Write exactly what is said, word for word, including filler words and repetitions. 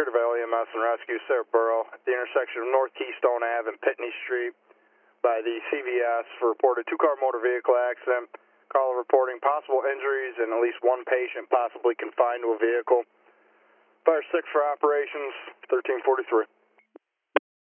Greater Valley E M S and Rescue, Sarah Burrow, at the intersection of North Keystone Avenue and Pitney Street by the C V S for reported two-car motor vehicle accident. Caller reporting possible injuries and at least one patient possibly confined to a vehicle. Fire six for operations, thirteen forty-three.